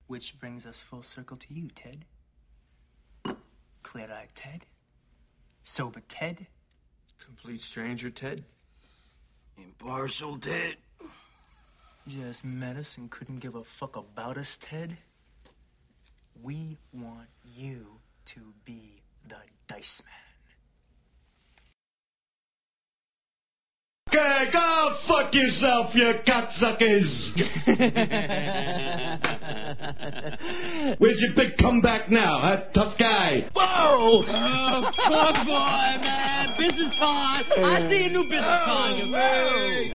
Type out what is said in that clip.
Which brings us full circle to you, Ted. Clear-eyed Ted. Sober Ted. Complete stranger Ted. Impartial Ted. Just met us and couldn't give a fuck about us, Ted. We want you to be the Dice Man. Okay, go fuck yourself, you cocksuckers! Where's your big comeback now, huh, tough guy? Whoa! Good boy, man! Business card! I see a new business card, you man!